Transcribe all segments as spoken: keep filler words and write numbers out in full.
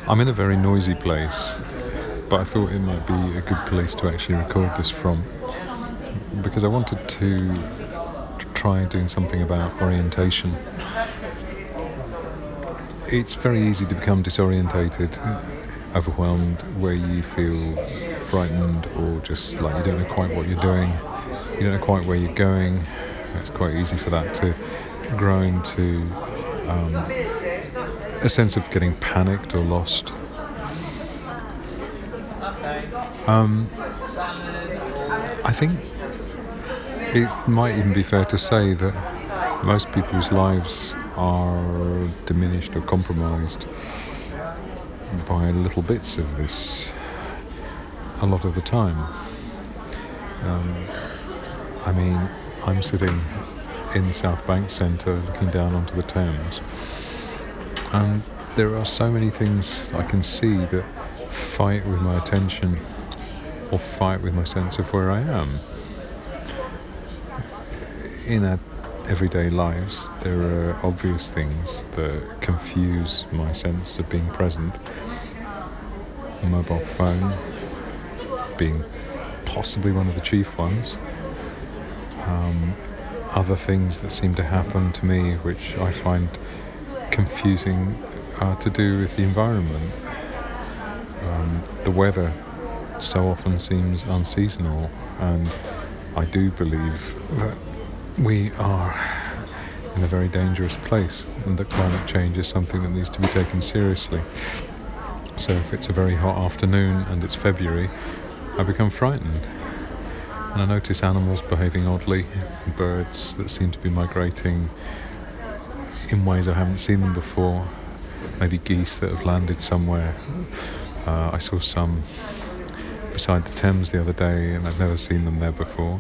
I'm in a very noisy place, but I thought it might be a good place to actually record this from, because I wanted to try doing something about orientation. It's very easy to become disorientated, overwhelmed, where you feel frightened or just like you don't know quite what you're doing, you don't know quite where you're going. It's quite easy for that to grow into um, a sense of getting panicked or lost. Um, I think it might even be fair to say that most people's lives are diminished or compromised by little bits of this a lot of the time. Um, I mean, I'm sitting in South Bank Centre looking down onto the Thames, and there are so many things I can see that fight with my attention or fight with my sense of where I am. In our everyday lives, there are obvious things that confuse my sense of being present. A mobile phone being possibly one of the chief ones. Um, other things that seem to happen to me which I find confusing are to do with the environment. Um, the weather so often seems unseasonal, and I do believe that we are in a very dangerous place and that climate change is something that needs to be taken seriously. So if it's a very hot afternoon and it's February, I become frightened. And I notice animals behaving oddly, birds that seem to be migrating in ways I haven't seen them before, maybe geese that have landed somewhere. Uh, I saw some beside the Thames the other day and I've never seen them there before.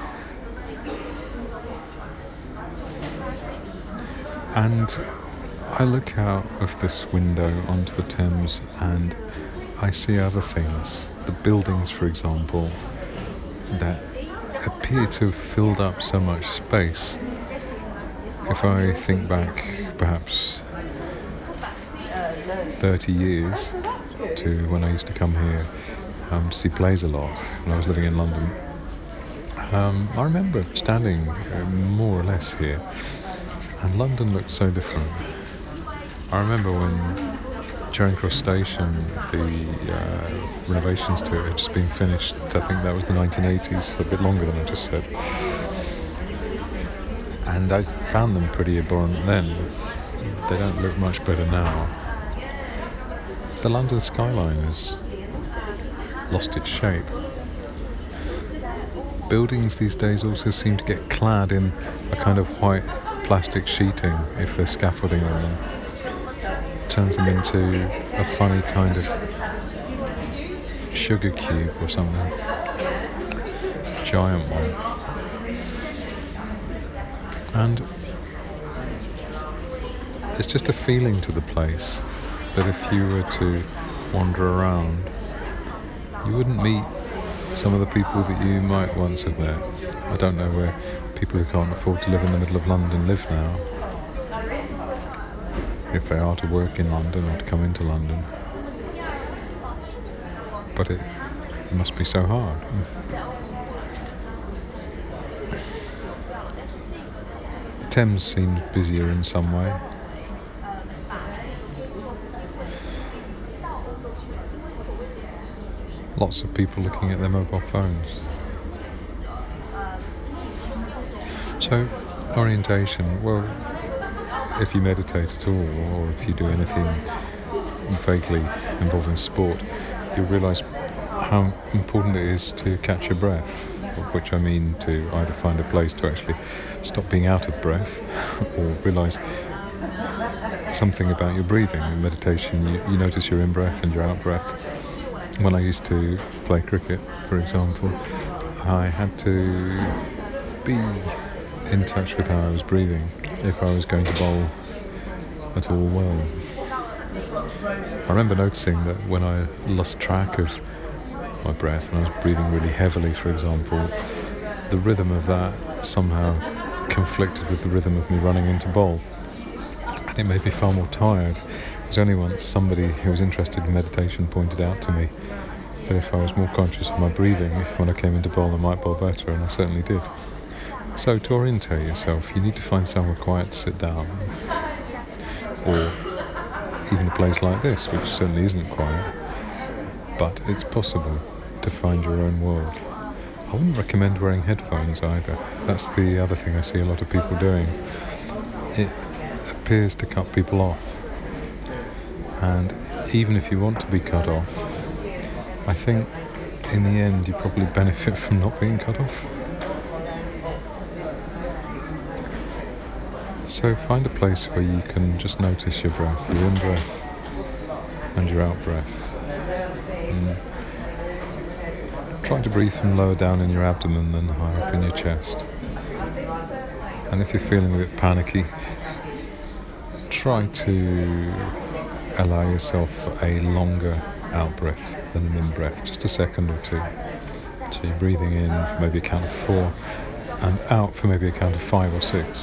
And I look out of this window onto the Thames and I see other things. The buildings, for example, that appear to have filled up so much space. If I think back perhaps thirty years to when I used to come here um, to see plays a lot when I was living in London, um, I remember standing uh, more or less here, and London looked so different. I remember when Charing Cross Station, the uh, renovations to it had just been finished. I think that was the nineteen eighties, a bit longer than I just said. And I found them pretty abhorrent then. They don't look much better now. The London skyline has lost its shape. Buildings these days also seem to get clad in a kind of white plastic sheeting if there's scaffolding on them. It turns them into a funny kind of sugar cube or something. Giant one. And there's just a feeling to the place that if you were to wander around, you wouldn't meet some of the people that you might once have met. I don't know where people who can't afford to live in the middle of London live now, if they are to work in London or to come into London. But it must be so hard. The Thames seems busier in some way. Lots of people looking at their mobile phones. So, orientation, well, if you meditate at all, or if you do anything vaguely involving sport, you'll realise how important it is to catch your breath, which I mean to either find a place to actually stop being out of breath, or realise something about your breathing. In meditation, you, you notice your in-breath and your out-breath. When I used to play cricket, for example, I had to be in touch with how I was breathing if I was going to bowl at all well. I remember noticing that when I lost track of my breath and I was breathing really heavily, for example, the rhythm of that somehow conflicted with the rhythm of me running into bowl, and it made me far more tired There's only once somebody who was interested in meditation pointed out to me that if I was more conscious of my breathing when I came into bowl, I might bowl better, and I certainly did. So to orientate yourself, you need to find somewhere quiet to sit down, or even a place like this, which certainly isn't quiet, but it's possible to find your own world. I wouldn't recommend wearing headphones either. That's the other thing I see a lot of people doing. It appears to cut people off, and even if you want to be cut off, I think in the end you probably benefit from not being cut off. So find a place where you can just notice your breath, your in-breath and your out-breath. And try to breathe from lower down in your abdomen than higher up in your chest. And if you're feeling a bit panicky, try to allow yourself a longer out-breath than an in-breath, just a second or two. So you're breathing in for maybe a count of four and out for maybe a count of five or six.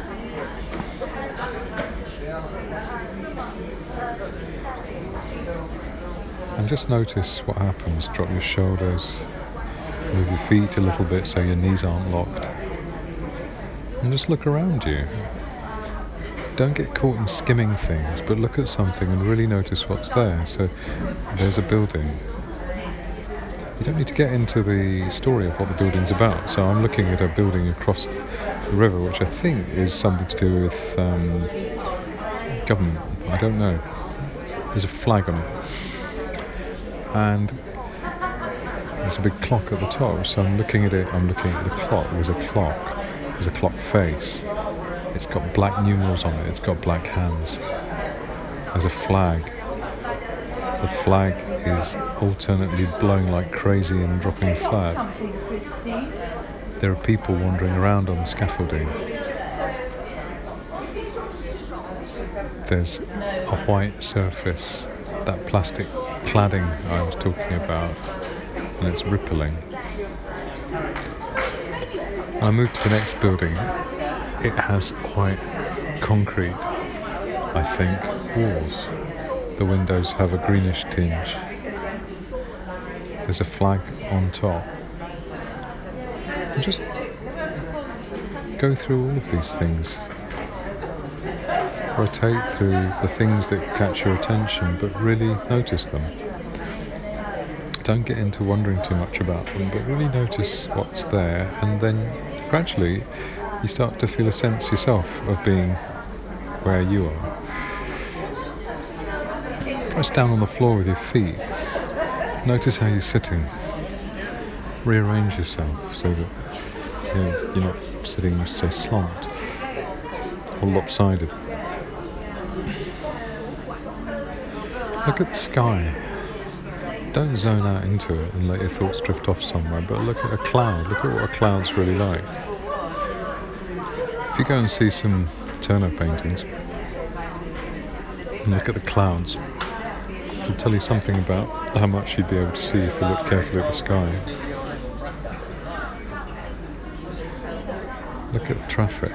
And just notice what happens. Drop your shoulders, move your feet a little bit so your knees aren't locked, and just look around you. Don't get caught in skimming things, but look at something and really notice what's there. So there's a building. You don't need to get into the story of what the building's about. So I'm looking at a building across the river, which I think is something to do with um, government. I don't know. There's a flag on it. And there's a big clock at the top, so I'm looking at it, I'm looking at the clock. There's a clock, there's a clock face. It's got black numerals on it, it's got black hands. There's a flag. The flag is alternately blowing like crazy and dropping flat. There are people wandering around on the scaffolding. There's a white surface, that plastic cladding I was talking about, and it's rippling. And I moved to the next building. It has quite concrete, I think, walls. The windows have a greenish tinge. There's a flag on top. And just go through all of these things. Rotate through the things that catch your attention, but really notice them. Don't get into wondering too much about them, but really notice what's there, and then gradually you start to feel a sense yourself of being where you are. Press down on the floor with your feet. Notice how you're sitting. Rearrange yourself so that you know, you're not sitting, say, slumped or lopsided. Look at the sky. Don't zone out into it and let your thoughts drift off somewhere, but look at a cloud. Look at what a cloud's really like. If you go and see some Turner paintings and look at the clouds, it'll tell you something about how much you'd be able to see if you look carefully at the sky. Look at the traffic.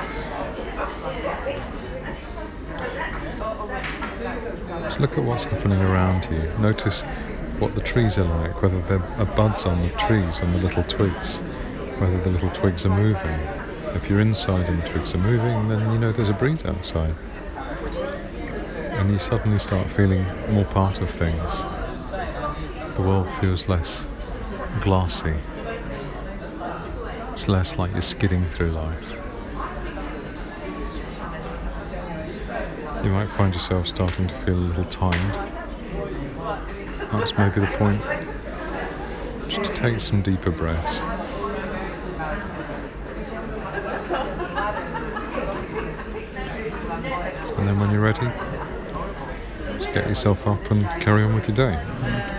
Just look at what's happening around you. Notice what the trees are like, whether there are buds on the trees, on the little twigs, whether the little twigs are moving. If you're inside and the twigs are moving, then you know there's a breeze outside. And you suddenly start feeling more part of things. The world feels less glassy. It's less like you're skidding through life. You might find yourself starting to feel a little tired. That's maybe the point. Just to take some deeper breaths. And then when you're ready, just get yourself up and carry on with your day.